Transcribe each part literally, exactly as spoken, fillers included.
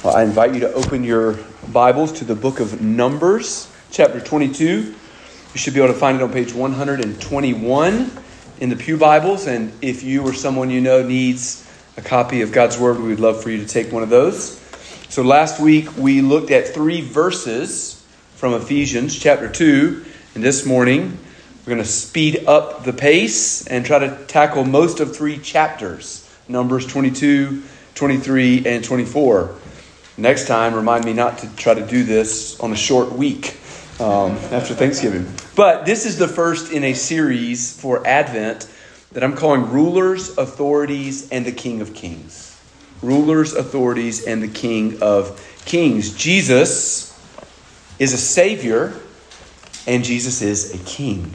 Well, I invite you to open your Bibles to the book of Numbers, chapter twenty-two. You should be able to find it on page one hundred twenty-one in the Pew Bibles. And if you or someone you know needs a copy of God's Word, we would love for you to take one of those. So last week we looked at three verses from Ephesians chapter two. And this morning we're going to speed up the pace and try to tackle most of three chapters. Numbers twenty-two, twenty-three, and twenty-four. Next time, remind me not to try to do this on a short week um, after Thanksgiving. But this is the first in a series for Advent that I'm calling Rulers, Authorities, and the King of Kings. Rulers, Authorities, and the King of Kings. Jesus is a Savior, and Jesus is a King.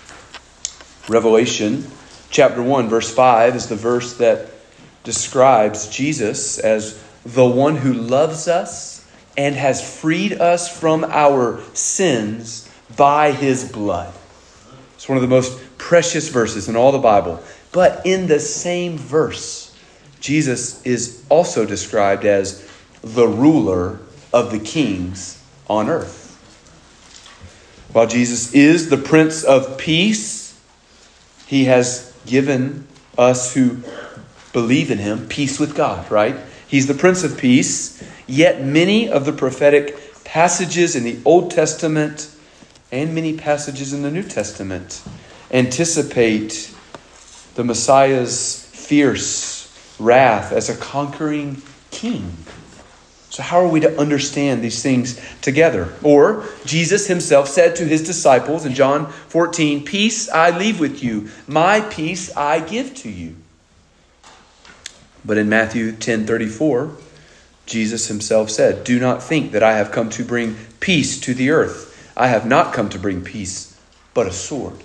Revelation chapter one, verse five is the verse that describes Jesus as the one who loves us and has freed us from our sins by his blood. It's one of the most precious verses in all the Bible. But in the same verse, Jesus is also described as the ruler of the kings on earth. While Jesus is the Prince of Peace, he has given us who believe in him peace with God, right? He's the Prince of Peace, yet many of the prophetic passages in the Old Testament and many passages in the New Testament anticipate the Messiah's fierce wrath as a conquering king. So how are we to understand these things together? Or Jesus himself said to his disciples in John fourteen, "Peace I leave with you, my peace I give to you." But in Matthew ten thirty-four, Jesus himself said, "Do not think that I have come to bring peace to the earth. I have not come to bring peace, but a sword."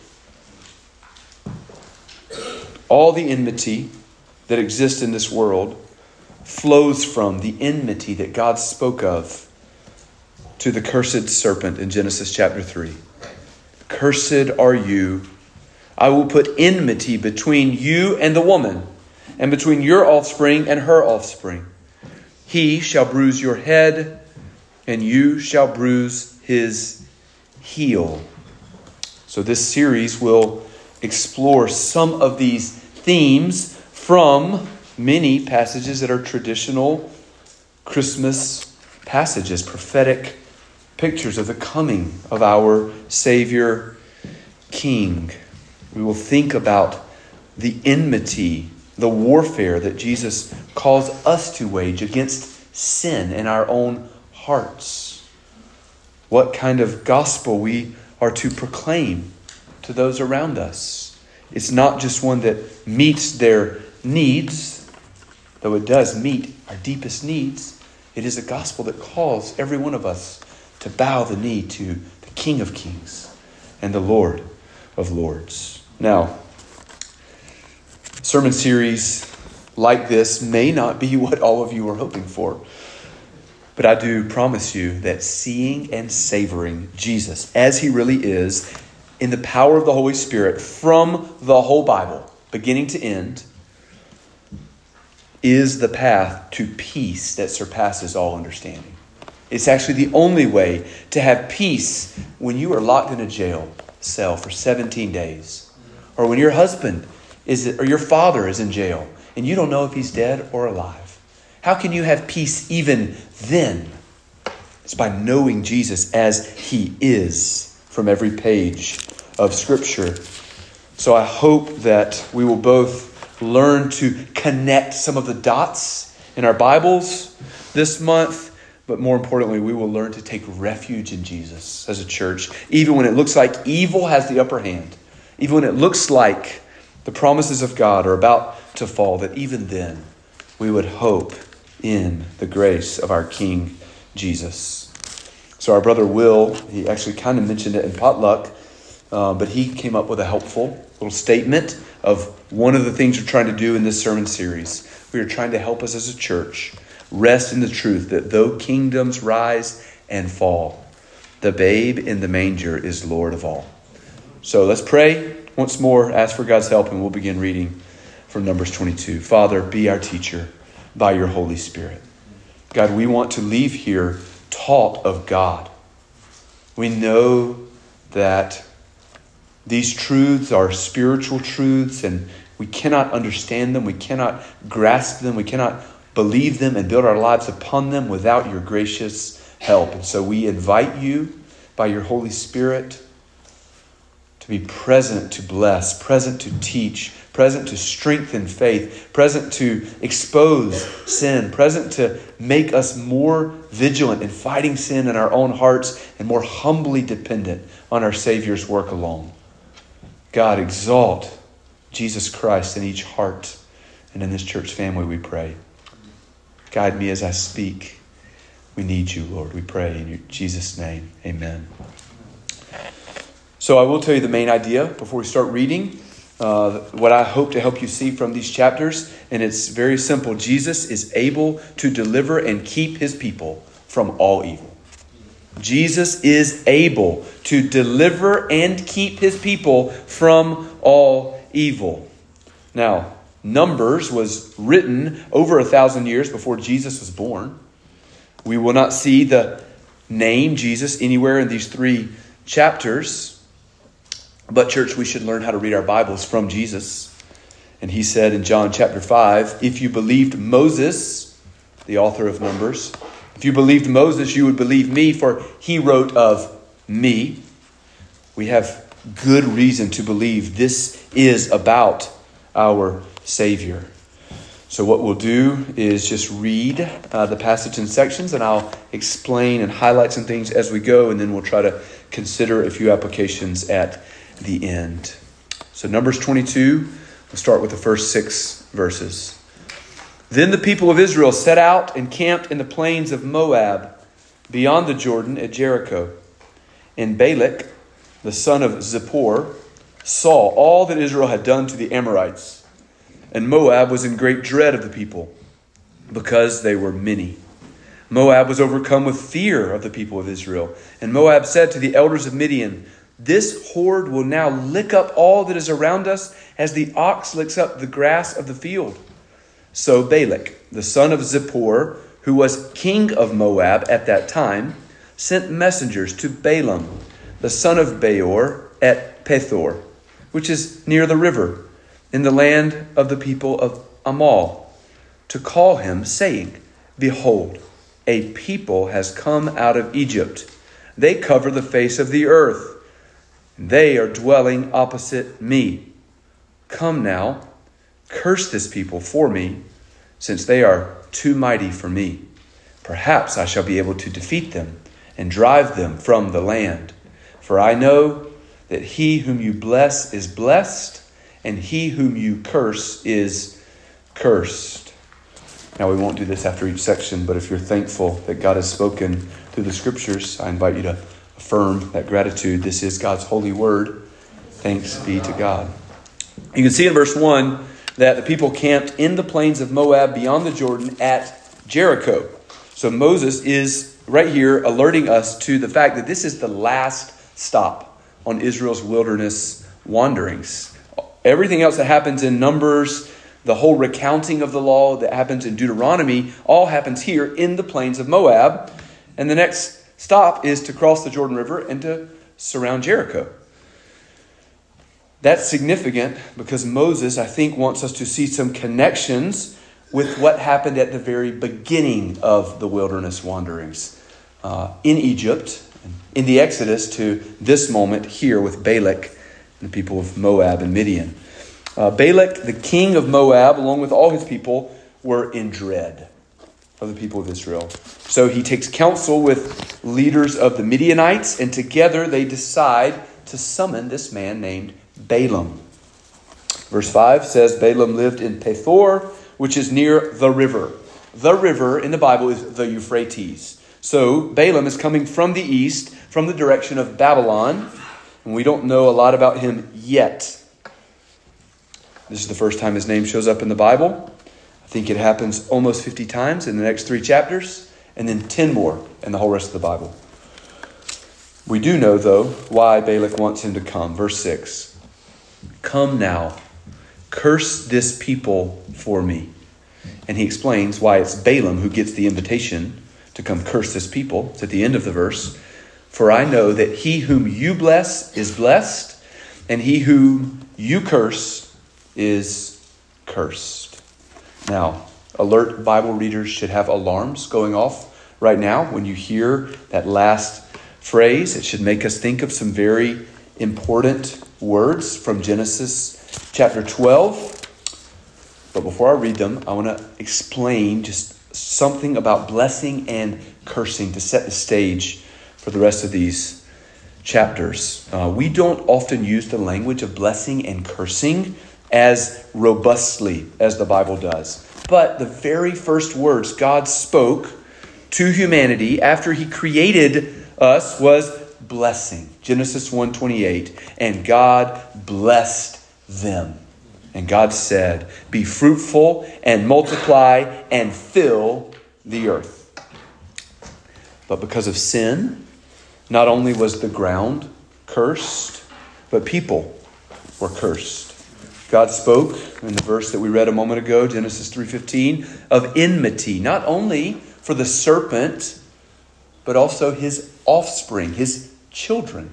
All the enmity that exists in this world flows from the enmity that God spoke of to the cursed serpent in Genesis chapter three. "Cursed are you. I will put enmity between you and the woman, and between your offspring and her offspring. He shall bruise your head, and you shall bruise his heel." So this series will explore some of these themes from many passages that are traditional Christmas passages, prophetic pictures of the coming of our Savior King. We will think about the enmity, the warfare that Jesus calls us to wage against sin in our own hearts. What kind of gospel we are to proclaim to those around us. It's not just one that meets their needs, though it does meet our deepest needs. It is a gospel that calls every one of us to bow the knee to the King of Kings and the Lord of Lords. Now, sermon series like this may not be what all of you are hoping for. But I do promise you that seeing and savoring Jesus as he really is in the power of the Holy Spirit from the whole Bible, beginning to end, is the path to peace that surpasses all understanding. It's actually the only way to have peace when you are locked in a jail cell for seventeen days. Or when your husband is, or your father is in jail and you don't know if he's dead or alive. How can you have peace even then? It's by knowing Jesus as he is from every page of Scripture. So I hope that we will both learn to connect some of the dots in our Bibles this month, but more importantly, we will learn to take refuge in Jesus as a church, even when it looks like evil has the upper hand, even when it looks like the promises of God are about to fall, that even then we would hope in the grace of our King Jesus. So our brother Will, he actually kind of mentioned it in potluck, uh, but he came up with a helpful little statement of one of the things we're trying to do in this sermon series. We are trying to help us as a church rest in the truth that though kingdoms rise and fall, the babe in the manger is Lord of all. So let's pray once more, ask for God's help, and we'll begin reading from Numbers twenty-two. Father, be our teacher by your Holy Spirit. God, we want to leave here taught of God. We know that these truths are spiritual truths, and we cannot understand them. We cannot grasp them. We cannot believe them and build our lives upon them without your gracious help. And so we invite you by your Holy Spirit to be present to bless, present to teach, present to strengthen faith, present to expose sin, present to make us more vigilant in fighting sin in our own hearts and more humbly dependent on our Savior's work alone. God, exalt Jesus Christ in each heart and in this church family, we pray. Guide me as I speak. We need you, Lord. We pray in your Jesus' name. Amen. So I will tell you the main idea before we start reading, uh, what I hope to help you see from these chapters. And it's very simple. Jesus is able to deliver and keep his people from all evil. Jesus is able to deliver and keep his people from all evil. Now, Numbers was written over a thousand years before Jesus was born. We will not see the name Jesus anywhere in these three chapters. But church, we should learn how to read our Bibles from Jesus. And he said in John chapter five, if you believed Moses, the author of Numbers, if you believed Moses, you would believe me, for he wrote of me. We have good reason to believe this is about our Savior. So what we'll do is just read uh, the passage in sections, and I'll explain and highlight some things as we go, and then we'll try to consider a few applications at the end. So Numbers twenty-two, we'll start with the first six verses. Then the people of Israel set out and camped in the plains of Moab, beyond the Jordan at Jericho. And Balak, the son of Zippor, saw all that Israel had done to the Amorites. And Moab was in great dread of the people, because they were many. Moab was overcome with fear of the people of Israel. And Moab said to the elders of Midian, this horde will now lick up all that is around us, as the ox licks up the grass of the field. So Balak, the son of Zippor, who was king of Moab at that time, sent messengers to Balaam, the son of Beor, at Pethor, which is near the river, in the land of the people of Amal, to call him, saying, behold, a people has come out of Egypt. They cover the face of the earth. They are dwelling opposite me. Come now, curse this people for me, since they are too mighty for me. Perhaps I shall be able to defeat them and drive them from the land. For I know that he whom you bless is blessed, and he whom you curse is cursed. Now, we won't do this after each section, but if you're thankful that God has spoken through the scriptures, I invite you to affirm that gratitude. This is God's holy word. Thanks be to God. You can see in verse one that the people camped in the plains of Moab beyond the Jordan at Jericho. So Moses is right here alerting us to the fact that this is the last stop on Israel's wilderness wanderings. Everything else that happens in Numbers, the whole recounting of the law that happens in Deuteronomy, all happens here in the plains of Moab. And the next stop is to cross the Jordan River and to surround Jericho. That's significant because Moses, I think, wants us to see some connections with what happened at the very beginning of the wilderness wanderings uh, in Egypt, in the Exodus, to this moment here with Balak and the people of Moab and Midian. Uh, Balak, the king of Moab, along with all his people, were in dread of the people of Israel. So he takes counsel with leaders of the Midianites, and together they decide to summon this man named Balaam. Verse five says Balaam lived in Pethor, which is near the river. The river in the Bible is the Euphrates. So Balaam is coming from the east, from the direction of Babylon, and we don't know a lot about him yet. This is the first time his name shows up in the Bible. I think it happens almost fifty times in the next three chapters, and then ten more in the whole rest of the Bible. We do know, though, why Balak wants him to come. Verse six. Come now, curse this people for me, And he explains why it's Balaam who gets the invitation to come curse this people. It's at the end of the verse. For I know that he whom you bless is blessed, and he whom you curse is cursed. Now, alert Bible readers should have alarms going off right now when you hear that last phrase. It should make us think of some very important words from Genesis chapter twelve. But before I read them, I want to explain just something about blessing and cursing to set the stage for the rest of these chapters. Uh, we don't often use the language of blessing and cursing as robustly as the Bible does. But the very first words God spoke to humanity after he created us was blessing. Genesis one twenty-eight. And God blessed them. And God said, be fruitful and multiply and fill the earth. But because of sin, not only was the ground cursed, but people were cursed. God spoke in the verse that we read a moment ago, Genesis three fifteen, of enmity, not only for the serpent, but also his offspring, his children.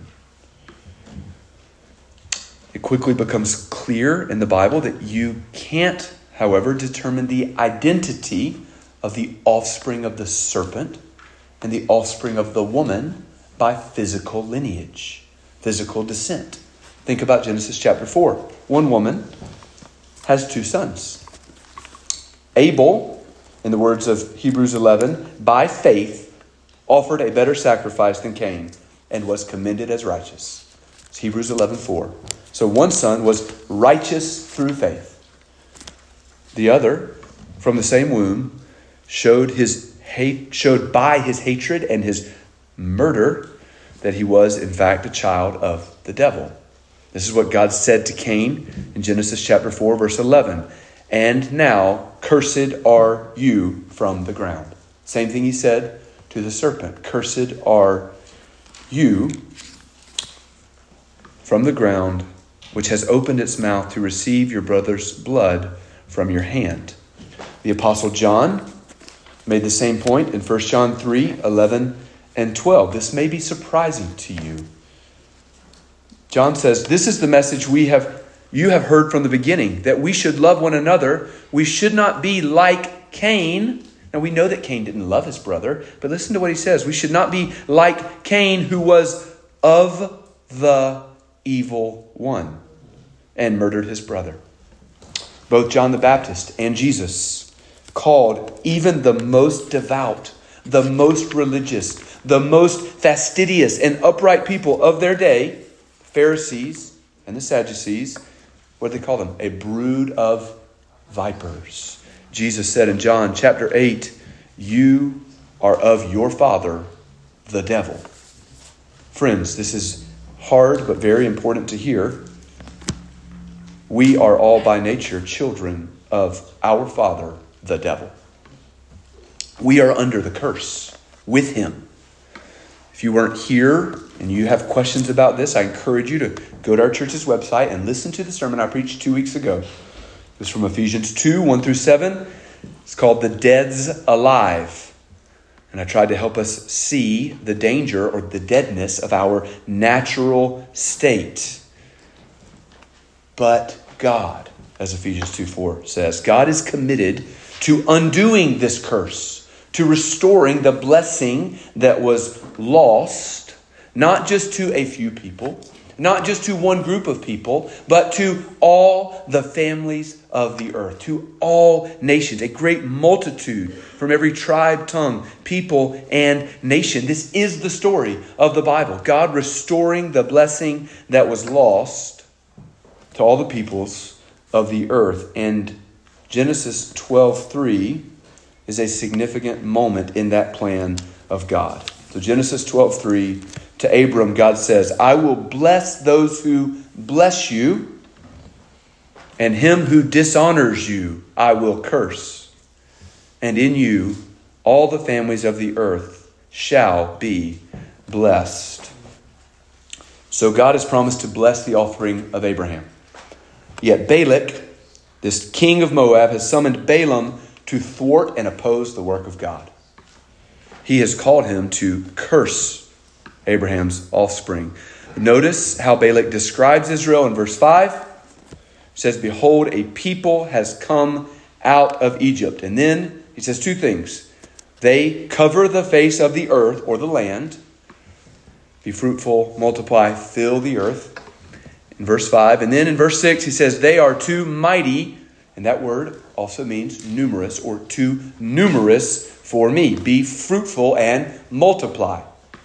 It quickly becomes clear in the Bible that you can't, however, determine the identity of the offspring of the serpent and the offspring of the woman by physical lineage, physical descent. Think about Genesis chapter four. One woman has two sons. Abel, in the words of Hebrews eleven, by faith offered a better sacrifice than Cain and was commended as righteous. It's Hebrews eleven four. So one son was righteous through faith. The other, from the same womb, showed his hate, showed by his hatred and his murder that he was, in fact, a child of the devil. This is what God said to Cain in Genesis chapter four, verse eleven. And now, cursed are you from the ground. Same thing he said to the serpent. Cursed are you from the ground, which has opened its mouth to receive your brother's blood from your hand. The Apostle John made the same point in First John three, eleven and twelve. This may be surprising to you. John says, this is the message we have, you have heard from the beginning, that we should love one another. We should not be like Cain. Now we know that Cain didn't love his brother, but listen to what he says. We should not be like Cain, who was of the evil one and murdered his brother. Both John the Baptist and Jesus called even the most devout, the most religious, the most fastidious and upright people of their day, Pharisees and the Sadducees, what do they call them? A brood of vipers. Jesus said in John chapter eight, you are of your father, the devil. Friends, this is hard but very important to hear. We are all by nature children of our father, the devil. We are under the curse with him. If you weren't here and you have questions about this, I encourage you to go to our church's website and listen to the sermon I preached two weeks ago. It was from Ephesians two, one through seven. It's called The Dead's Alive. And I tried to help us see the danger or the deadness of our natural state. But God, as Ephesians two four says, God is committed to undoing this curse, to restoring the blessing that was lost, not just to a few people, not just to one group of people, but to all the families of the earth, to all nations, a great multitude from every tribe, tongue, people, and nation. This is the story of the Bible. God restoring the blessing that was lost to all the peoples of the earth. And Genesis twelve three is a significant moment in that plan of God. So Genesis twelve three, to Abram, God says, I will bless those who bless you, and him who dishonors you I will curse. And in you all the families of the earth shall be blessed. So God has promised to bless the offspring of Abraham. Yet Balak, this king of Moab, has summoned Balaam to thwart and oppose the work of God. He has called him to curse Abraham's offspring. Notice how Balak describes Israel in verse five. It says, behold, a people has come out of Egypt. And then he says two things. They cover the face of the earth or the land. Be fruitful, multiply, fill the earth. In verse five. And then in verse six, he says, they are too mighty. And that word also means numerous or too numerous for me. Be fruitful and multiply.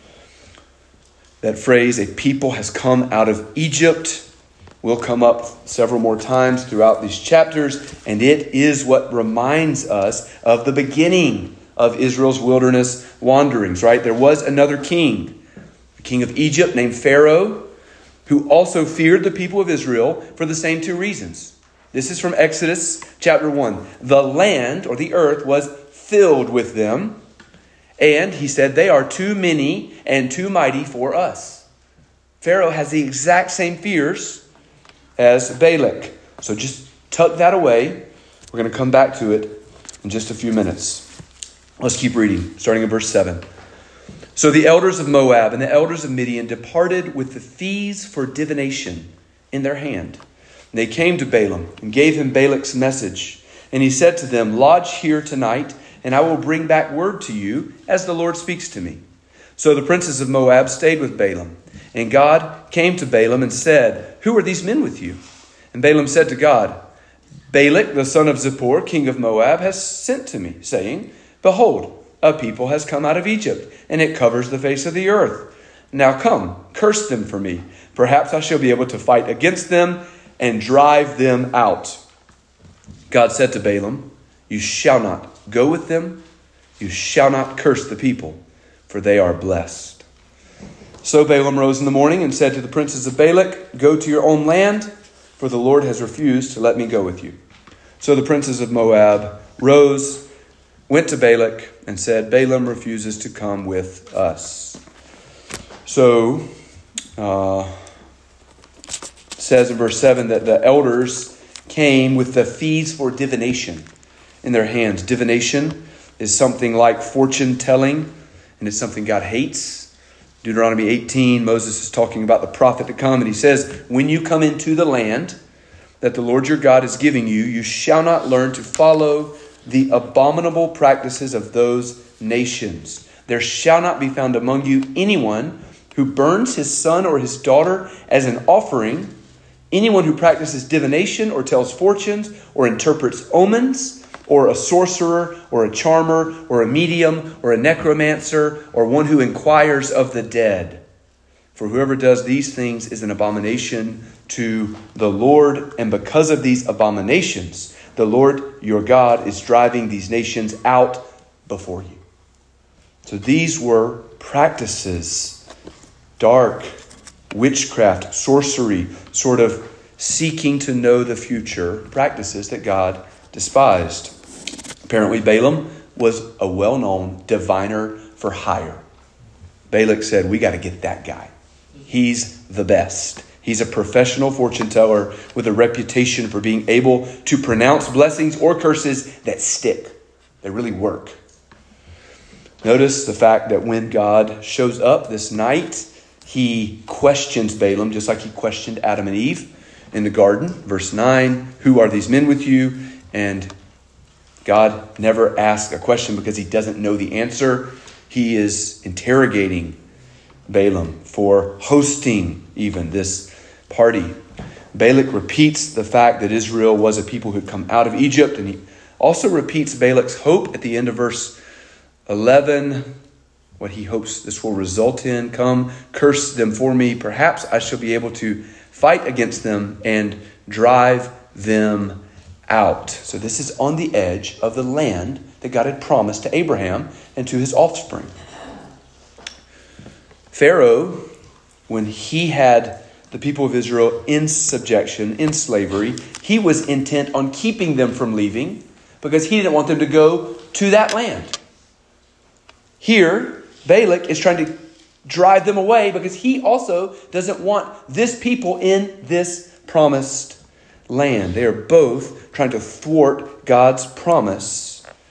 That phrase, a people has come out of Egypt, will come up several more times throughout these chapters. And it is what reminds us of the beginning of Israel's wilderness wanderings, right? There was another king, the king of Egypt named Pharaoh, who also feared the people of Israel for the same two reasons. This is from Exodus chapter one. The land or the earth was filled with them. And he said, they are too many and too mighty for us. Pharaoh has the exact same fears as Balak. So just tuck that away. We're going to come back to it in just a few minutes. Let's keep reading, starting in verse seven. So the elders of Moab and the elders of Midian departed with the fees for divination in their hand. And they came to Balaam and gave him Balak's message. And he said to them, lodge here tonight, and I will bring back word to you as the Lord speaks to me. So the princes of Moab stayed with Balaam. And God came to Balaam and said, who are these men with you? And Balaam said to God, Balak, the son of Zippor, king of Moab, has sent to me, saying, behold, a people has come out of Egypt, and it covers the face of the earth. Now come, curse them for me. Perhaps I shall be able to fight against them and drive them out. God said to Balaam, you shall not go with them. You shall not curse the people, for they are blessed. So Balaam rose in the morning and said to the princes of Balak, go to your own land, for the Lord has refused to let me go with you. So the princes of Moab rose, went to Balak, and said, Balaam refuses to come with us. So, uh, it says in verse seven that the elders came with the fees for divination in their hands. Divination is something like fortune telling, and it's something God hates. Deuteronomy eighteen, Moses is talking about the prophet to come, and he says, when you come into the land that the Lord your God is giving you, you shall not learn to follow the abominable practices of those nations. There shall not be found among you anyone who burns his son or his daughter as an offering, anyone who practices divination or tells fortunes or interprets omens, or a sorcerer or a charmer or a medium or a necromancer or one who inquires of the dead. For whoever does these things is an abomination to the Lord, and because of these abominations, the Lord your God is driving these nations out before you. So these were practices, dark, witchcraft, sorcery, sort of seeking to know the future practices that God despised. Apparently Balaam was a well-known diviner for hire. Balak said, we got to get that guy. He's the best. He's a professional fortune teller with a reputation for being able to pronounce blessings or curses that stick. They really work. Notice the fact that when God shows up this night, he questions Balaam just like he questioned Adam and Eve in the garden. Verse nine, who are these men with you? And God never asks a question because he doesn't know the answer. He is interrogating Balaam for hosting even this party. Balak repeats the fact that Israel was a people who had come out of Egypt, and he also repeats Balak's hope at the end of verse eleven, what he hopes this will result in. Come, curse them for me. Perhaps I shall be able to fight against them and drive them out. So this is on the edge of the land that God had promised to Abraham and to his offspring. Pharaoh, when he had the people of Israel in subjection, in slavery, he was intent on keeping them from leaving because he didn't want them to go to that land. Here, Balak is trying to drive them away because he also doesn't want this people in this promised land. They are both trying to thwart God's promise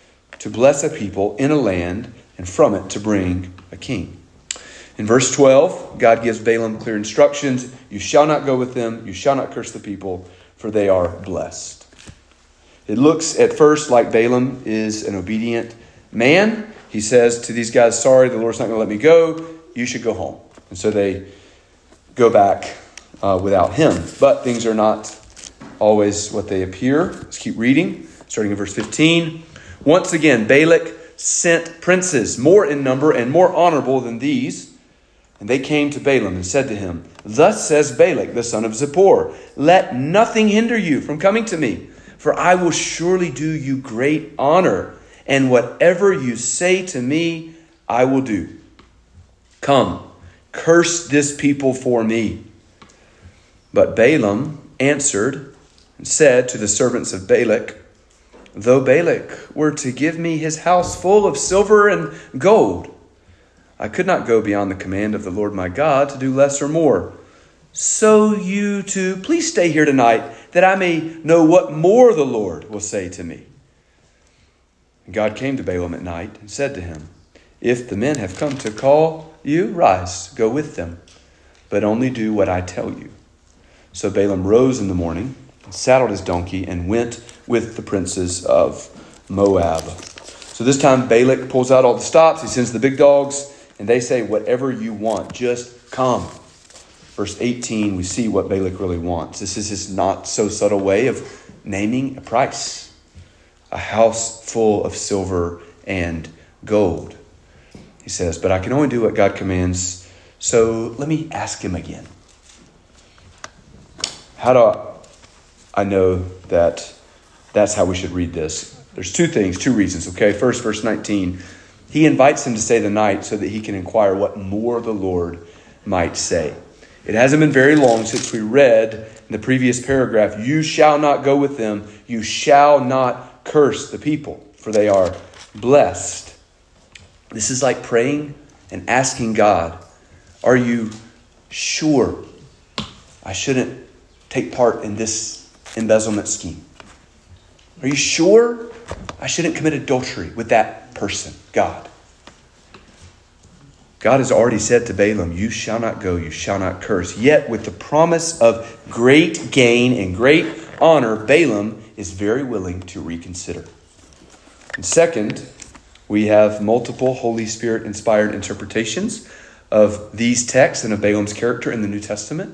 to bless a people in a land, and from it to bring a king. In verse twelve, God gives Balaam clear instructions. You shall not go with them. You shall not curse the people, for they are blessed. It looks at first like Balaam is an obedient man. He says to these guys, sorry, the Lord's not going to let me go. You should go home. And so they go back uh, without him. But things are not always what they appear. Let's keep reading, starting in verse fifteen. Once again, Balak sent princes, more in number and more honorable than these. And they came to Balaam and said to him, thus says Balak, the son of Zippor, let nothing hinder you from coming to me, for I will surely do you great honor, and whatever you say to me, I will do. Come, curse this people for me. But Balaam answered and said to the servants of Balak, though Balak were to give me his house full of silver and gold, I could not go beyond the command of the Lord my God to do less or more. So you too, please stay here tonight, that I may know what more the Lord will say to me. And God came to Balaam at night and said to him, if the men have come to call you, rise, go with them, but only do what I tell you. So Balaam rose in the morning, saddled his donkey, and went with the princes of Moab. So this time Balak pulls out all the stops. He sends the big dogs, and they say, whatever you want, just come. Verse eighteen, we see what Balak really wants. This is his not so subtle way of naming a price. A house full of silver and gold. He says, but I can only do what God commands. So let me ask him again. How do I know that that's how we should read this? There's two things, two reasons. Okay, first, verse nineteen. He invites him to stay the night so that he can inquire what more the Lord might say. It hasn't been very long since we read in the previous paragraph, you shall not go with them. You shall not curse the people, for they are blessed. This is like praying and asking God, are you sure I shouldn't take part in this embezzlement scheme? Are you sure I shouldn't commit adultery with that person, God? God has already said to Balaam, you shall not go, you shall not curse. Yet with the promise of great gain and great honor, Balaam is very willing to reconsider. And second, we have multiple Holy Spirit inspired interpretations of these texts and of Balaam's character in the New Testament.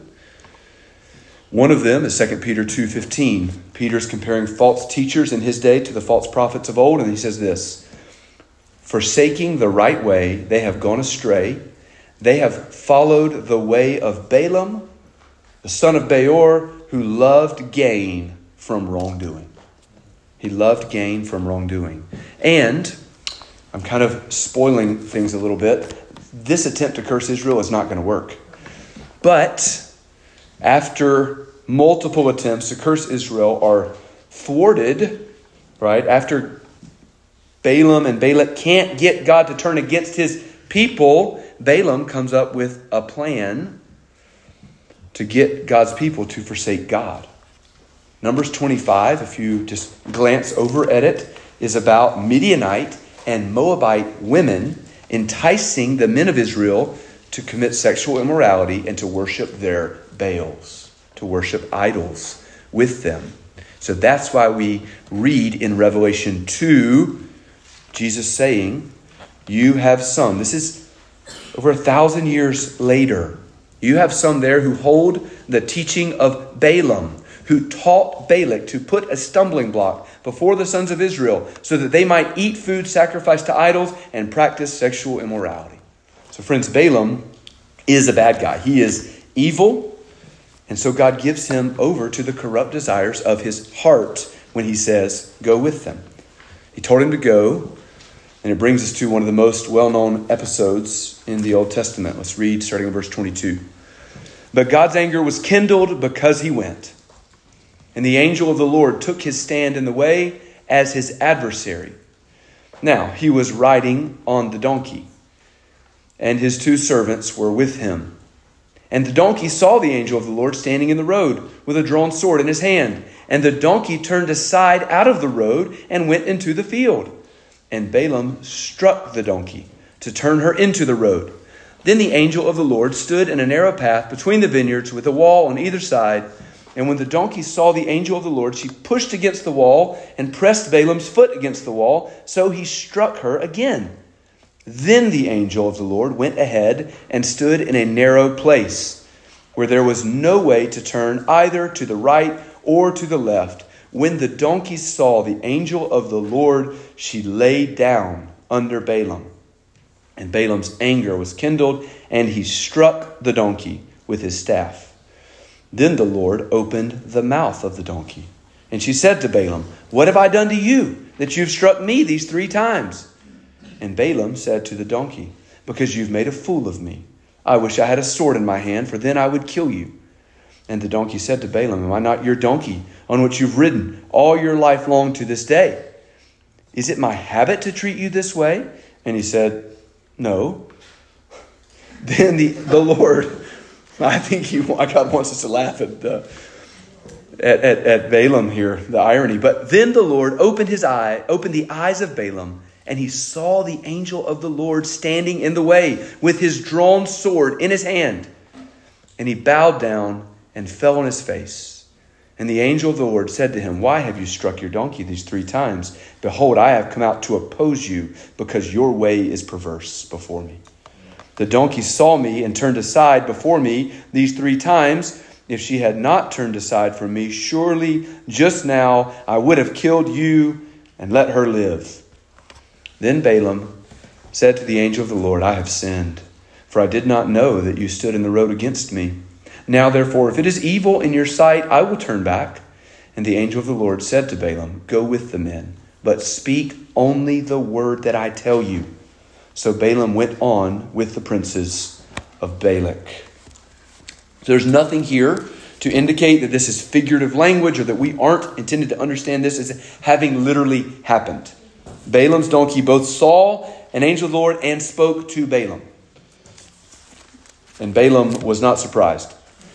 One of them is Second Peter two fifteen. Peter's comparing false teachers in his day to the false prophets of old, and he says this, forsaking the right way, they have gone astray. They have followed the way of Balaam, the son of Beor, who loved gain from wrongdoing. He loved gain from wrongdoing. And I'm kind of spoiling things a little bit. This attempt to curse Israel is not going to work. But after multiple attempts to curse Israel are thwarted, right? After Balaam and Balak can't get God to turn against his people, Balaam comes up with a plan to get God's people to forsake God. Numbers twenty-five, if you just glance over at it, is about Midianite and Moabite women enticing the men of Israel to commit sexual immorality and to worship their Baals, to worship idols with them. So that's why we read in Revelation two, Jesus saying, you have some, this is over a thousand years later, you have some there who hold the teaching of Balaam, who taught Balak to put a stumbling block before the sons of Israel so that they might eat food sacrificed to idols and practice sexual immorality. So friends, Balaam is a bad guy. He is evil. And so God gives him over to the corrupt desires of his heart when he says, go with them. He told him to go. And it brings us to one of the most well-known episodes in the Old Testament. Let's read starting in verse twenty-two. But God's anger was kindled because he went. And the angel of the Lord took his stand in the way as his adversary. Now, he was riding on the donkey, and his two servants were with him. And the donkey saw the angel of the Lord standing in the road with a drawn sword in his hand. And the donkey turned aside out of the road and went into the field. And Balaam struck the donkey to turn her into the road. Then the angel of the Lord stood in a narrow path between the vineyards with a wall on either side. And when the donkey saw the angel of the Lord, she pushed against the wall and pressed Balaam's foot against the wall. So he struck her again. Then the angel of the Lord went ahead and stood in a narrow place where there was no way to turn either to the right or to the left. When the donkey saw the angel of the Lord, she lay down under Balaam. And Balaam's anger was kindled, and he struck the donkey with his staff. Then the Lord opened the mouth of the donkey. And she said to Balaam, "What have I done to you, that you've struck me these three times?" And Balaam said to the donkey, "Because you've made a fool of me. I wish I had a sword in my hand, for then I would kill you." And the donkey said to Balaam, "Am I not your donkey, on which you've ridden all your life long to this day? Is it my habit to treat you this way?" And he said, "No." Then the, the Lord, I think he, God wants us to laugh at, the, at, at, at Balaam here, the irony. But then the Lord opened his eye, opened the eyes of Balaam, and he saw the angel of the Lord standing in the way with his drawn sword in his hand. And he bowed down and fell on his face. And the angel of the Lord said to him, "Why have you struck your donkey these three times? Behold, I have come out to oppose you, because your way is perverse before me. The donkey saw me and turned aside before me these three times. If she had not turned aside from me, surely just now I would have killed you and let her live." Then Balaam said to the angel of the Lord, "I have sinned, for I did not know that you stood in the road against me. Now, therefore, if it is evil in your sight, I will turn back." And the angel of the Lord said to Balaam, "Go with the men, but speak only the word that I tell you." So Balaam went on with the princes of Balak. So there's nothing here to indicate that this is figurative language or that we aren't intended to understand this as having literally happened. Balaam's donkey both saw an angel of the Lord and spoke to Balaam. And Balaam was not surprised.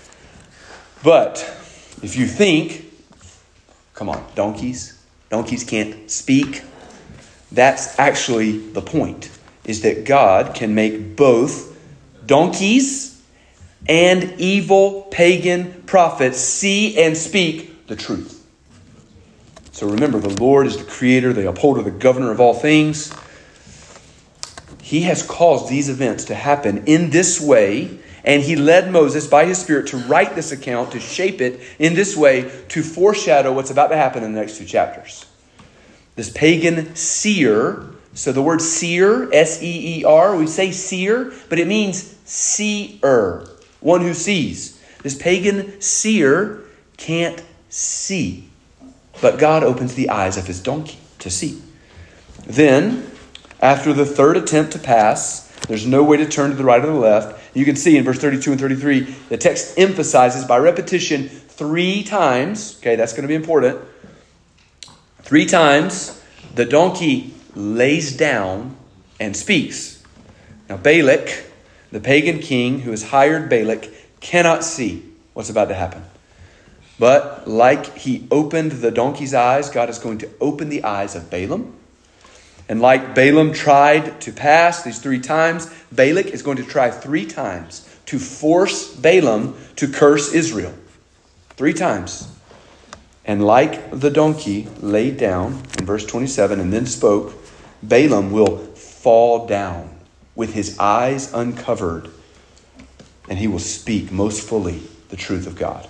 But if you think, come on, donkeys, donkeys can't speak. That's actually the point, is that God can make both donkeys and evil pagan prophets see and speak the truth. So remember, the Lord is the creator, the upholder, the governor of all things. He has caused these events to happen in this way, and he led Moses by his Spirit to write this account, to shape it in this way, to foreshadow what's about to happen in the next two chapters. This pagan seer, so the word seer, S E E R, we say seer, but it means seer, one who sees. This pagan seer can't see, but God opens the eyes of his donkey to see. Then, after the third attempt to pass, there's no way to turn to the right or the left. You can see in verse thirty-two and thirty-three, the text emphasizes by repetition three times, okay, that's going to be important. Three times, the donkey lays down and speaks. Now, Balak, the pagan king who has hired Balak, cannot see what's about to happen. But like he opened the donkey's eyes, God is going to open the eyes of Balaam. And like Balaam tried to pass these three times, Balak is going to try three times to force Balaam to curse Israel. Three times. And like the donkey laid down in verse twenty-seven and then spoke, Balaam will fall down with his eyes uncovered, and he will speak most fully the truth of God.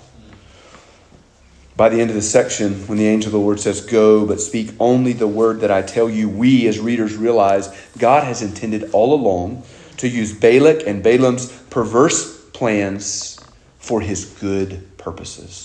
By the end of the section, when the angel of the Lord says, "Go, but speak only the word that I tell you," we as readers realize God has intended all along to use Balak and Balaam's perverse plans for his good purposes.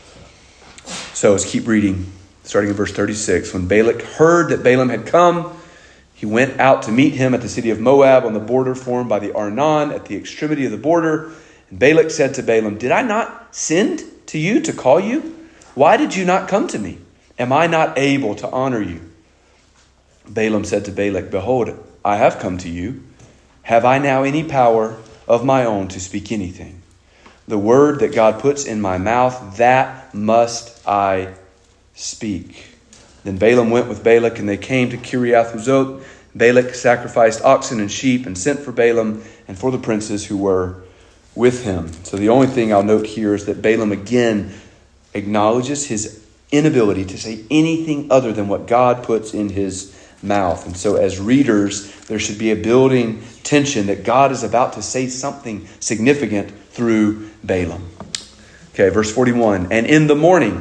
So let's keep reading, starting in verse thirty-six. When Balak heard that Balaam had come, he went out to meet him at the city of Moab on the border formed by the Arnon at the extremity of the border. And Balak said to Balaam, "Did I not send to you to call you? Why did you not come to me? Am I not able to honor you?" Balaam said to Balak, "Behold, I have come to you. Have I now any power of my own to speak anything? The word that God puts in my mouth, that must I speak." Then Balaam went with Balak, and they came to Kiriath-Huzoth. Balak sacrificed oxen and sheep and sent for Balaam and for the princes who were with him. So the only thing I'll note here is that Balaam again acknowledges his inability to say anything other than what God puts in his mouth. And so as readers, there should be a building tension that God is about to say something significant through Balaam. Okay, verse forty-one. And in the morning,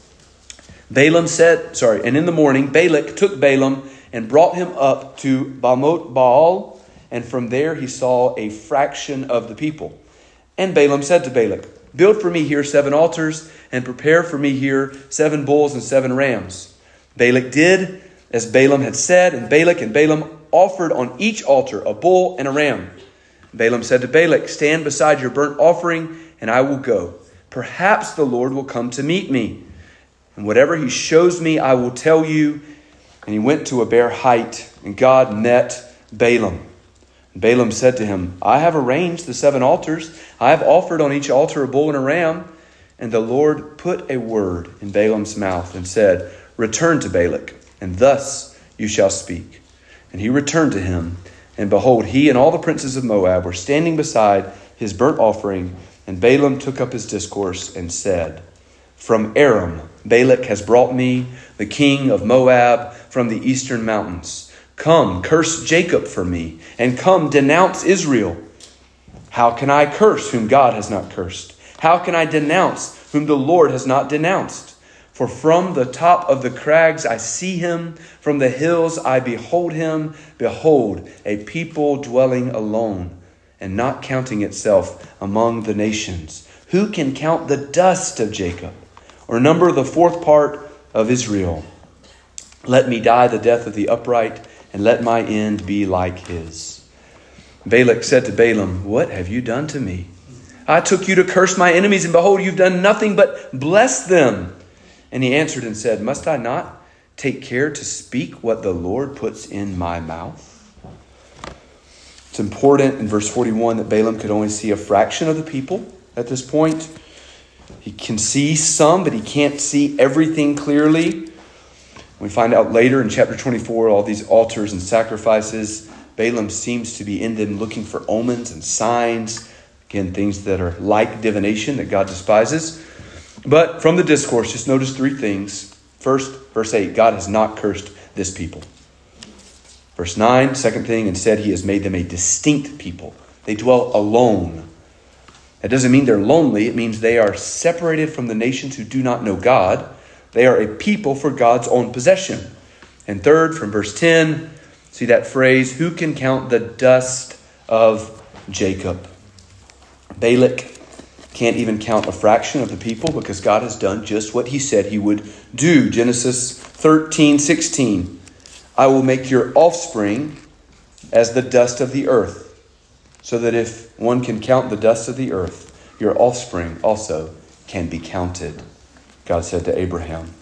Balaam said, sorry, and in the morning, Balak took Balaam and brought him up to Bamoth Baal, and from there he saw a fraction of the people. And Balaam said to Balak, build for me here seven altars, and prepare for me here seven bulls and seven rams. Balak did as Balaam had said, and Balak and Balaam offered on each altar a bull and a ram. Balaam said to Balak, stand beside your burnt offering, and I will go. Perhaps the Lord will come to meet me. And whatever he shows me, I will tell you. And he went to a bare height, and God met Balaam. And Balaam said to him, I have arranged the seven altars. I have offered on each altar a bull and a ram. And the Lord put a word in Balaam's mouth and said, return to Balak, and thus you shall speak. And he returned to him. And behold, he and all the princes of Moab were standing beside his burnt offering. And Balaam took up his discourse and said, from Aram, Balak has brought me, the king of Moab, from the eastern mountains. Come, curse Jacob for me, and come, denounce Israel. How can I curse whom God has not cursed? How can I denounce whom the Lord has not denounced? For from the top of the crags I see him, from the hills I behold him. Behold, a people dwelling alone, and not counting itself among the nations. Who can count the dust of Jacob, or number the fourth part of Israel? Let me die the death of the upright, and let my end be like his. Balak said to Balaam, what have you done to me? I took you to curse my enemies, and behold, you've done nothing but bless them. And he answered and said, must I not take care to speak what the Lord puts in my mouth? It's important in verse forty-one that Balaam could only see a fraction of the people at this point. He can see some, but he can't see everything clearly. We find out later in chapter twenty-four, all these altars and sacrifices, Balaam seems to be in them looking for omens and signs. Again, things that are like divination that God despises. But from the discourse, just notice three things. First, verse eight, God has not cursed this people. Verse nine, second thing, instead he has made them a distinct people. They dwell alone. That doesn't mean they're lonely. It means they are separated from the nations who do not know God. They are a people for God's own possession. And third, from verse ten, see that phrase, who can count the dust of Jacob? Balak can't even count a fraction of the people because God has done just what he said he would do. Genesis thirteen sixteen. I will make your offspring as the dust of the earth, so that if one can count the dust of the earth, your offspring also can be counted. God said to Abraham.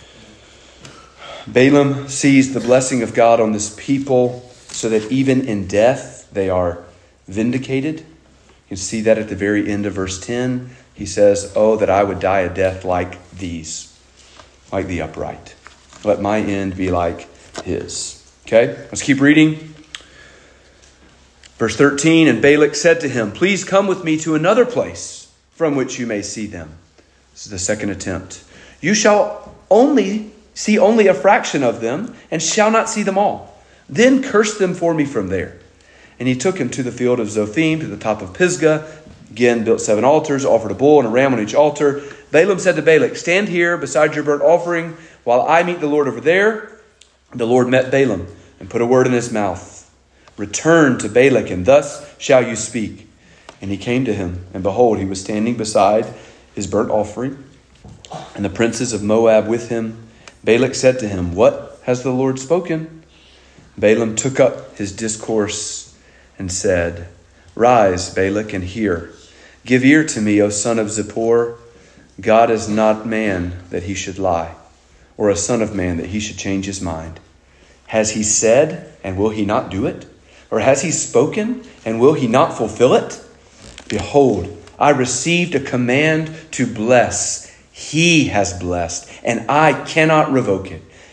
Balaam sees the blessing of God on this people so that even in death they are vindicated. You can see that at the very end of verse ten. He says, oh, that I would die a death like these, like the upright. Let my end be like his. Okay, let's keep reading. Verse thirteen, and Balak said to him, please come with me to another place from which you may see them. This is the second attempt. You shall only see only a fraction of them, and shall not see them all. Then curse them for me from there. And he took him to the field of Zophim, to the top of Pisgah. Again, built seven altars, offered a bull and a ram on each altar. Balaam said to Balak, stand here beside your burnt offering, while I meet the Lord over there. The Lord met Balaam, and put a word in his mouth. Return to Balak, and thus shall you speak. And he came to him, and behold, he was standing beside his burnt offering, and the princes of Moab with him. Balak said to him, what has the Lord spoken? Balaam took up his discourse and said, rise, Balak, and hear. Give ear to me, O son of Zippor. God is not man that he should lie, or a son of man that he should change his mind. Has he said, and will he not do it? Or has he spoken, and will he not fulfill it? Behold, I received a command to bless. He has blessed, and I cannot revoke it.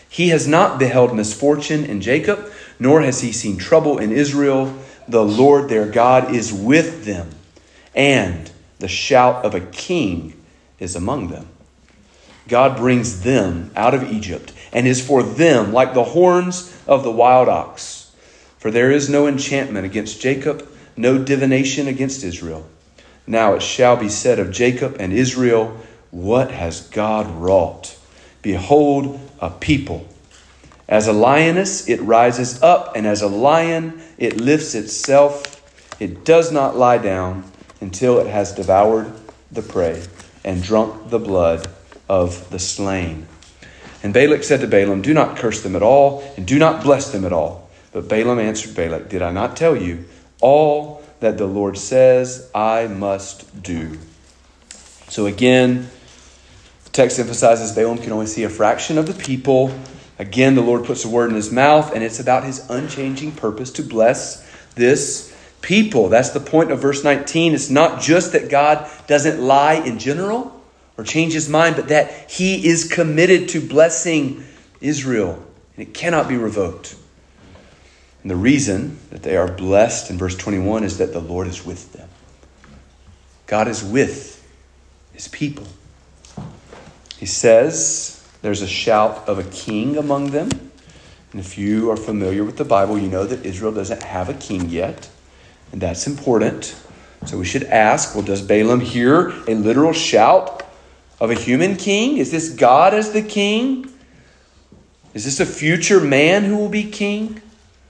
He has not beheld misfortune in Jacob, nor has he seen trouble in Israel. The Lord their God is with them, and the shout of a king is among them. God brings them out of Egypt, and is for them like the horns of the wild ox. For there is no enchantment against Jacob, no divination against Israel. Now it shall be said of Jacob and Israel, what has God wrought? Behold, a people. As a lioness, it rises up, and as a lion, it lifts itself. It does not lie down until it has devoured the prey and drunk the blood of the slain. And Balak said to Balaam, do not curse them at all, and do not bless them at all. But Balaam answered Balak, did I not tell you all that the Lord says I must do? So again, the text emphasizes Balaam can only see a fraction of the people. Again, the Lord puts a word in his mouth, and it's about his unchanging purpose to bless this people. That's the point of verse nineteen. It's not just that God doesn't lie in general or change his mind, but that he is committed to blessing Israel, and it cannot be revoked. And the reason that they are blessed in verse twenty-one is that the Lord is with them. God is with his people. He says there's a shout of a king among them. And if you are familiar with the Bible, you know that Israel doesn't have a king yet. And that's important. So we should ask, well, does Balaam hear a literal shout of a human king? Is this God as the king? Is this a future man who will be king?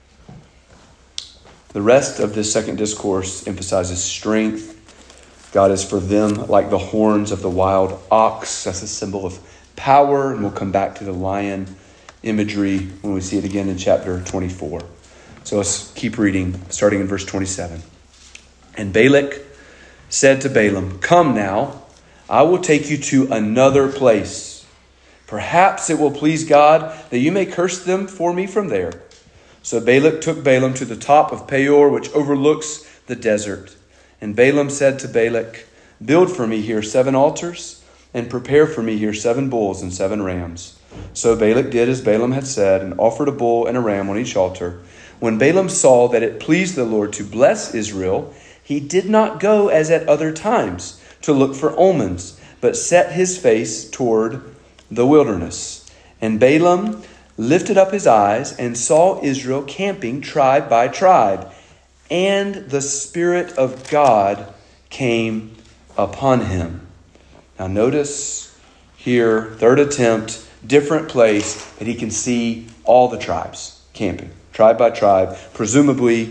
The rest of this second discourse emphasizes strength. God is for them like the horns of the wild ox. That's a symbol of power. And we'll come back to the lion imagery when we see it again in chapter twenty-four. So let's keep reading, starting in verse twenty-seven. And Balak said to Balaam, come now, I will take you to another place. Perhaps it will please God that you may curse them for me from there. So Balak took Balaam to the top of Peor, which overlooks the desert. And Balaam said to Balak, build for me here seven altars, and prepare for me here seven bulls and seven rams. So Balak did as Balaam had said, and offered a bull and a ram on each altar. When Balaam saw that it pleased the Lord to bless Israel, he did not go as at other times to look for omens, but set his face toward the wilderness. And Balaam lifted up his eyes and saw Israel camping tribe by tribe. And the Spirit of God came upon him. Now notice here, third attempt, different place that he can see all the tribes camping, tribe by tribe. Presumably,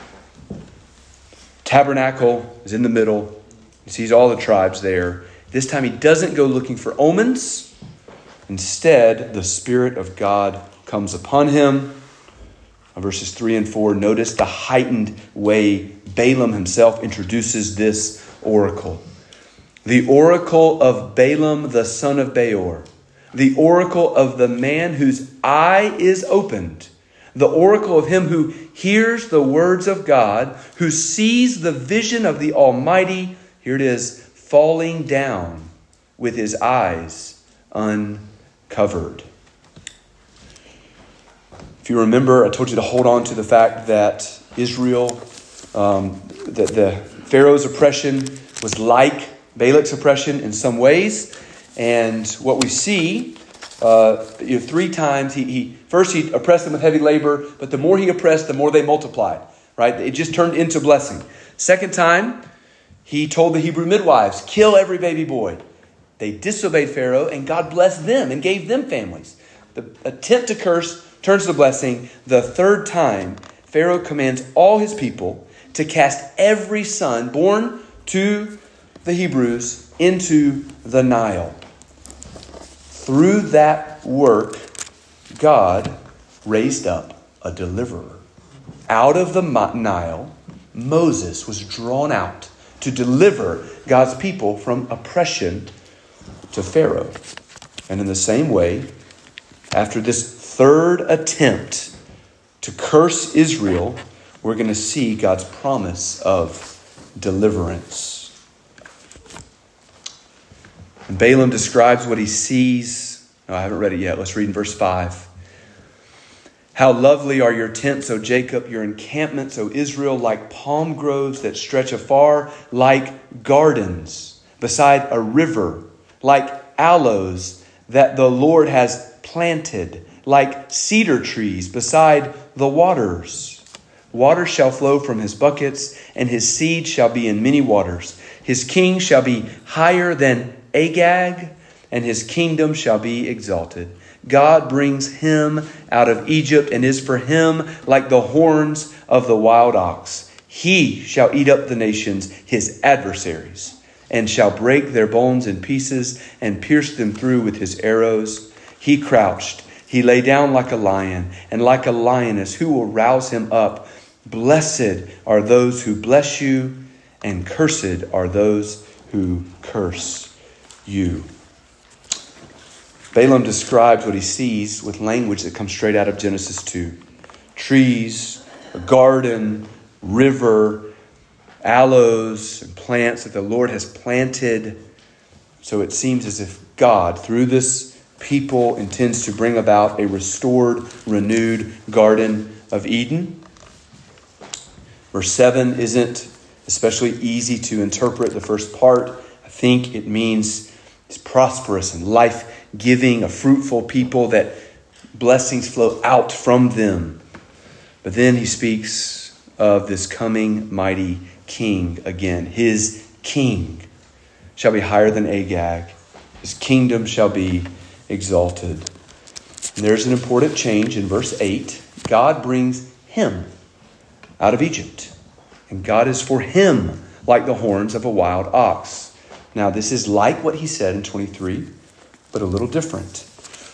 tabernacle is in the middle. He sees all the tribes there. This time he doesn't go looking for omens. Instead, the Spirit of God comes upon him. Verses three and four, notice the heightened way Balaam himself introduces this oracle. The oracle of Balaam, the son of Beor. The oracle of the man whose eye is opened. The oracle of him who hears the words of God, who sees the vision of the Almighty. Here it is, falling down with his eyes uncovered. If you remember, I told you to hold on to the fact that Israel, um, that the Pharaoh's oppression was like Balak's oppression in some ways. And what we see, uh, you know, three times, he, he first he oppressed them with heavy labor, but the more he oppressed, the more they multiplied, right? It just turned into blessing. Second time, he told the Hebrew midwives, kill every baby boy. They disobeyed Pharaoh, and God blessed them and gave them families. The attempt to curse turns to blessing. The third time, Pharaoh commands all his people to cast every son born to the Hebrews into the Nile. Through that work, God raised up a deliverer. Out of the Nile, Moses was drawn out to deliver God's people from oppression to Pharaoh. And in the same way, after this third attempt to curse Israel, we're going to see God's promise of deliverance. And Balaam describes what he sees. No, I haven't read it yet. Let's read in verse five. How lovely are your tents, O Jacob, your encampments, O Israel, like palm groves that stretch afar, like gardens beside a river, like aloes that the Lord has planted, like cedar trees beside the waters. Water shall flow from his buckets, and his seed shall be in many waters. His king shall be higher than Agag, and his kingdom shall be exalted. God brings him out of Egypt and is for him like the horns of the wild ox. He shall eat up the nations, his adversaries, and shall break their bones in pieces and pierce them through with his arrows. He crouched, he lay down like a lion, and like a lioness, who will rouse him up? Blessed are those who bless you, and cursed are those who curse you. Balaam describes what he sees with language that comes straight out of Genesis two. Trees, a garden, river, aloes, and plants that the Lord has planted. So it seems as if God, through this people, intends to bring about a restored, renewed Garden of Eden. Verse seven isn't especially easy to interpret. The first part, I think it means it's prosperous and life-giving, a fruitful people that blessings flow out from them. But then he speaks of this coming mighty king again. His king shall be higher than Agag. His kingdom shall be exalted. And there's an important change in verse eight. God brings him out of Egypt, and God is for him like the horns of a wild ox. Now, this is like what he said in twenty-three, but a little different.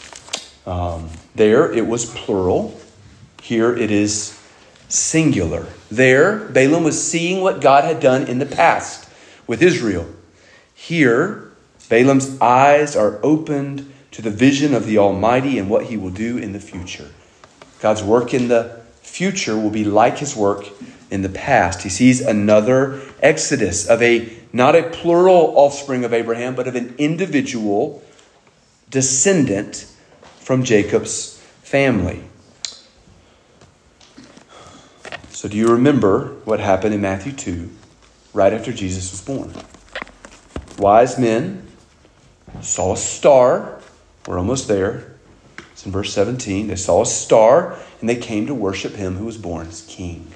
Um, there, it was plural. Here, it is singular. There, Balaam was seeing what God had done in the past with Israel. Here, Balaam's eyes are opened to the vision of the Almighty and what he will do in the future. God's work in the future will be like his work in the past. He sees another exodus of a, not a plural offspring of Abraham, but of an individual descendant from Jacob's family. So do you remember what happened in Matthew two, right after Jesus was born? Wise men saw a star. We're almost there. It's in verse seventeen. They saw a star and they came to worship him who was born as king.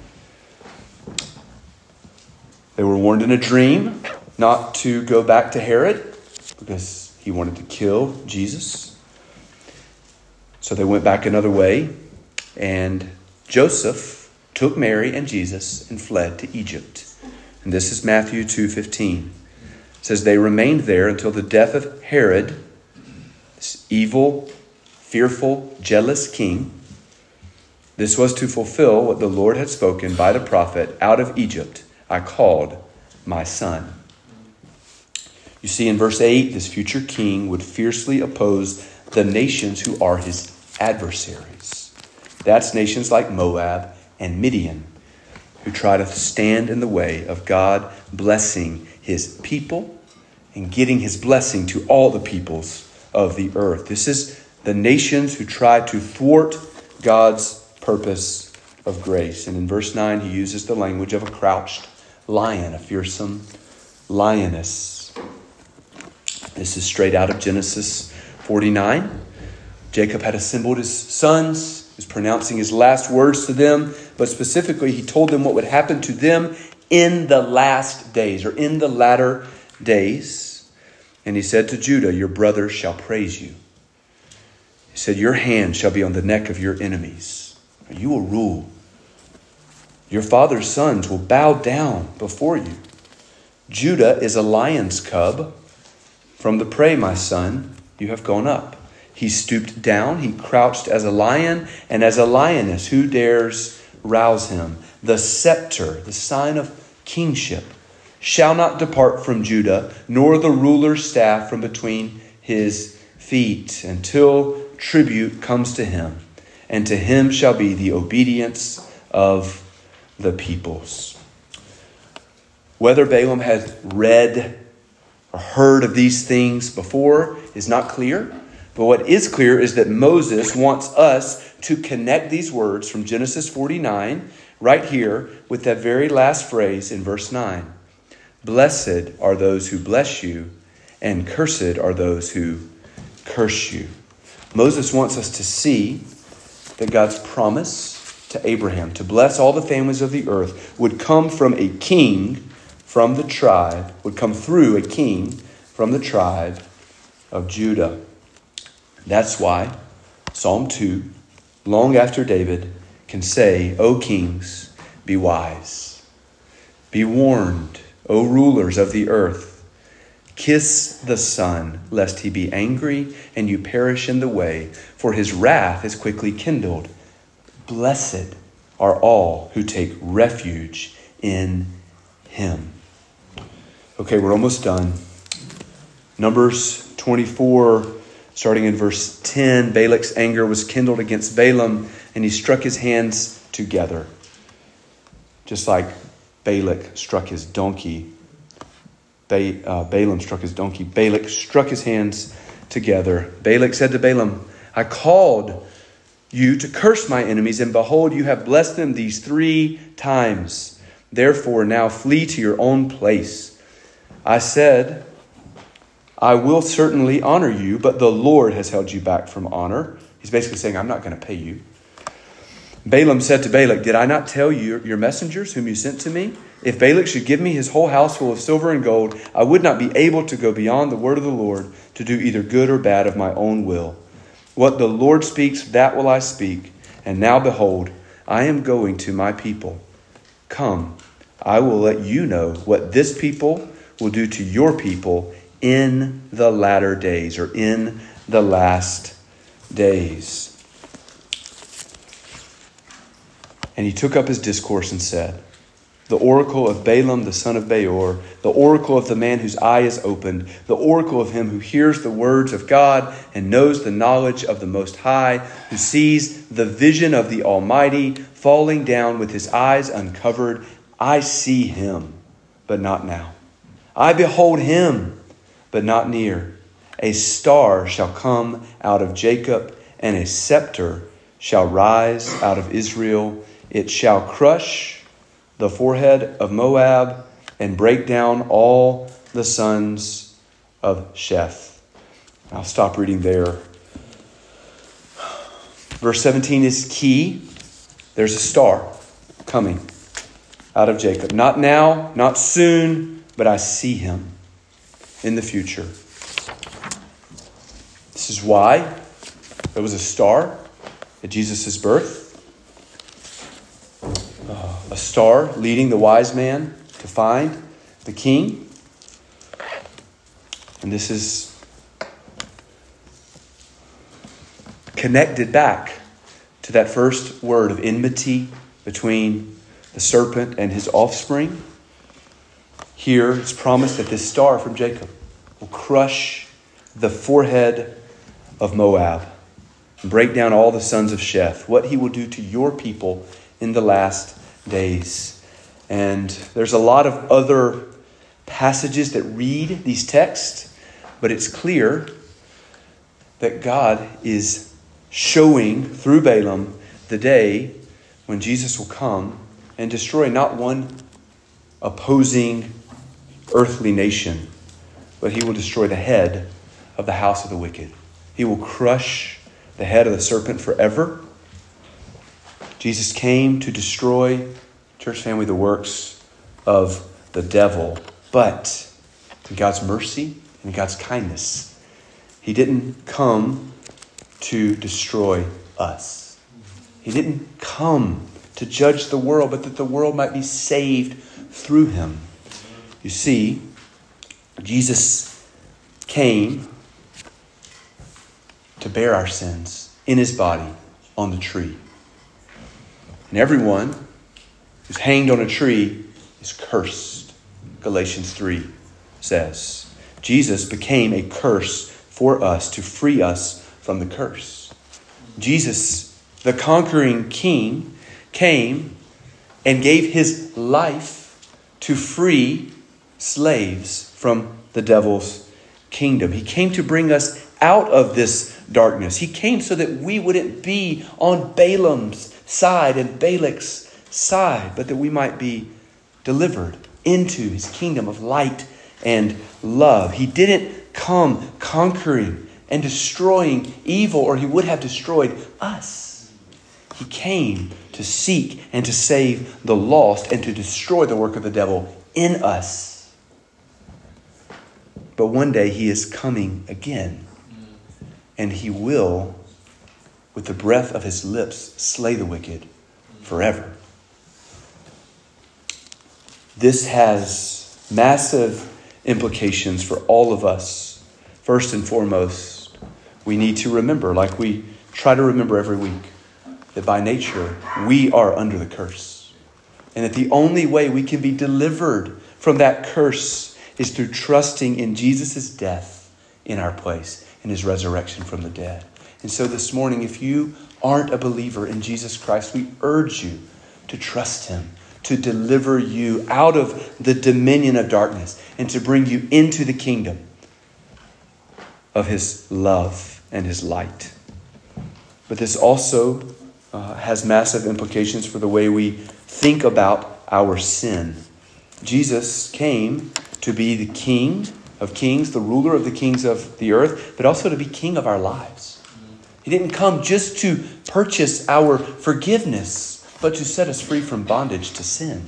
They were warned in a dream not to go back to Herod because he wanted to kill Jesus. So they went back another way, and Joseph took Mary and Jesus and fled to Egypt. And this is Matthew two fifteen. It says they remained there until the death of Herod, this evil, fearful, jealous king. This was to fulfill what the Lord had spoken by the prophet, out of Egypt I called my son. You see in verse eight, this future king would fiercely oppose the nations who are his adversaries. That's nations like Moab and Midian, who try to stand in the way of God blessing his people and getting his blessing to all the peoples of the earth. This is the nations who try to thwart God's purpose of grace. And in verse nine, he uses the language of a crouched lion, a fearsome lioness. This is straight out of Genesis forty-nine. Jacob had assembled his sons. He was pronouncing his last words to them, but specifically he told them what would happen to them in the last days, or in the latter days. And he said to Judah, your brothers shall praise you. He said, your hand shall be on the neck of your enemies. You will rule. Your father's sons will bow down before you. Judah is a lion's cub. From the prey, my son, you have gone up. He stooped down, he crouched as a lion, and as a lioness, who dares rouse him? The scepter, the sign of kingship, shall not depart from Judah, nor the ruler's staff from between his feet, until tribute comes to him, and to him shall be the obedience of the peoples. Whether Balaam had read or heard of these things before is not clear, But what is clear is that Moses wants us to connect these words from Genesis forty-nine right here with that very last phrase in verse nine. Blessed are those who bless you, and cursed are those who curse you. Moses wants us to see that God's promise to Abraham to bless all the families of the earth would come from a king from the tribe, would come through a king from the tribe of Judah. That's why Psalm two, long after David, can say, O kings, be wise. Be warned, O rulers of the earth. Kiss the Son, lest he be angry and you perish in the way, for his wrath is quickly kindled. Blessed are all who take refuge in him. Okay, we're almost done. Numbers twenty-four, starting in verse ten, Balak's anger was kindled against Balaam, and he struck his hands together. Just like Balak struck his donkey, ba- uh, Balaam struck his donkey, Balak struck his hands together. Balak said to Balaam, I called you to curse my enemies, and behold, you have blessed them these three times. Therefore, now flee to your own place. I said, I will certainly honor you, but the Lord has held you back from honor. He's basically saying, I'm not going to pay you. Balaam said to Balak, did I not tell you your messengers whom you sent to me? If Balak should give me his whole house full of silver and gold, I would not be able to go beyond the word of the Lord to do either good or bad of my own will. What the Lord speaks, that will I speak. And now behold, I am going to my people. Come, I will let you know what this people will do to your people in the latter days, or in the last days. And he took up his discourse and said, the oracle of Balaam, the son of Beor, the oracle of the man whose eye is opened, the oracle of him who hears the words of God and knows the knowledge of the Most High, who sees the vision of the Almighty falling down with his eyes uncovered. I see him, but not now. I behold him, but not near. A star shall come out of Jacob, and a scepter shall rise out of Israel. It shall crush the forehead of Moab and break down all the sons of Sheth. I'll stop reading there. Verse seventeen is key. There's a star coming out of Jacob. Not now, not soon, but I see him in the future. This is why there was a star at Jesus' birth. Uh, a star leading the wise man to find the king. And this is connected back to that first word of enmity between the serpent and his offspring. Here it's promised that this star from Jacob will crush the forehead of Moab and break down all the sons of Sheth. What he will do to your people in the last days. And there's a lot of other passages that read these texts, but it's clear that God is showing through Balaam the day when Jesus will come and destroy not one opposing earthly nation, but he will destroy the head of the house of the wicked. He will crush the head of the serpent forever. Jesus came to destroy, church family, the works of the devil. But in God's mercy and God's kindness, he didn't come to destroy us. He didn't come to judge the world, but that the world might be saved through him. You see, Jesus came to bear our sins in his body on the tree. And everyone who's hanged on a tree is cursed, Galatians three says. Jesus became a curse for us to free us from the curse. Jesus, the conquering king, came and gave his life to free slaves from the devil's kingdom. He came to bring us out of this darkness. He came so that we wouldn't be on Balaam's side and Balak's side, but that we might be delivered into his kingdom of light and love. He didn't come conquering and destroying evil, or he would have destroyed us. He came to seek and to save the lost and to destroy the work of the devil in us. But one day he is coming again, and he will, with the breath of his lips, slay the wicked forever. This has massive implications for all of us. First and foremost, we need to remember, like we try to remember every week, that by nature we are under the curse. And that the only way we can be delivered from that curse is through trusting in Jesus' death in our place and his resurrection from the dead. And so this morning, if you aren't a believer in Jesus Christ, we urge you to trust him, to deliver you out of the dominion of darkness and to bring you into the kingdom of his love and his light. But this also uh, has massive implications for the way we think about our sin. Jesus came to be the King of kings, the ruler of the kings of the earth, but also to be king of our lives. He didn't come just to purchase our forgiveness, but to set us free from bondage to sin.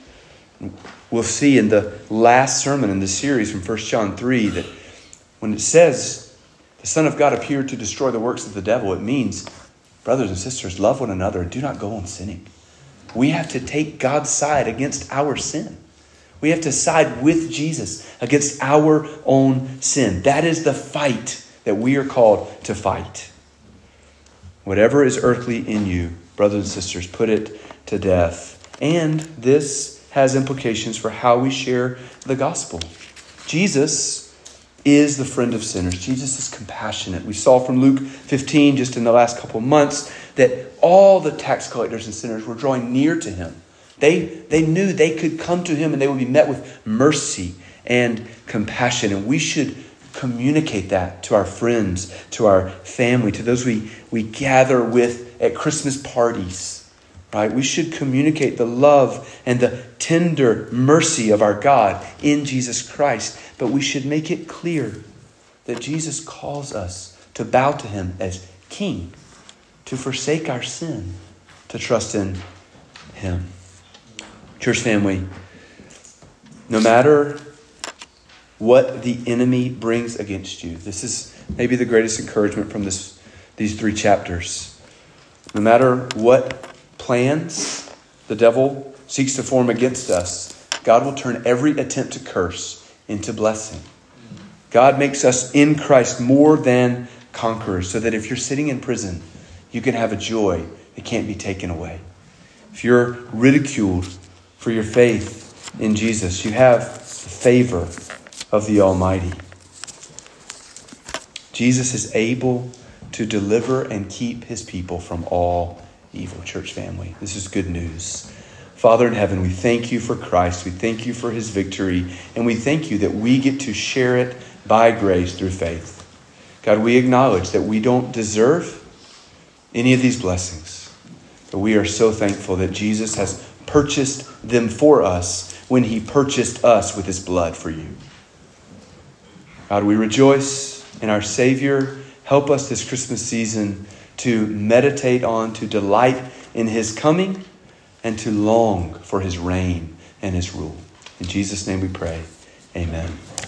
We'll see in the last sermon in the series from First John three that when it says the Son of God appeared to destroy the works of the devil, it means, brothers and sisters, love one another and do not go on sinning. We have to take God's side against our sin. We have to side with Jesus against our own sin. That is the fight that we are called to fight. Whatever is earthly in you, brothers and sisters, put it to death. And this has implications for how we share the gospel. Jesus is the friend of sinners. Jesus is compassionate. We saw from Luke fifteen, just in the last couple of months, that all the tax collectors and sinners were drawing near to him. They, they knew they could come to him and they would be met with mercy and compassion. And we should communicate that to our friends, to our family, to those we, we gather with at Christmas parties. Right? We should communicate the love and the tender mercy of our God in Jesus Christ. But we should make it clear that Jesus calls us to bow to him as King, to forsake our sin, to trust in him. Church family, no matter what the enemy brings against you, this is maybe the greatest encouragement from this, these three chapters. No matter what plans the devil seeks to form against us, God will turn every attempt to curse into blessing. God makes us in Christ more than conquerors, so that if you're sitting in prison, you can have a joy that can't be taken away. If you're ridiculed for your faith in Jesus, you have the favor of the Almighty. Jesus is able to deliver and keep his people from all evil. Church family, this is good news. Father in heaven, we thank you for Christ. We thank you for his victory. And we thank you that we get to share it by grace through faith. God, we acknowledge that we don't deserve any of these blessings. But we are so thankful that Jesus has purchased them for us when he purchased us with his blood for you. God, we rejoice in our Savior. Help us this Christmas season to meditate on, to delight in his coming, and to long for his reign and his rule. In Jesus' name we pray. Amen.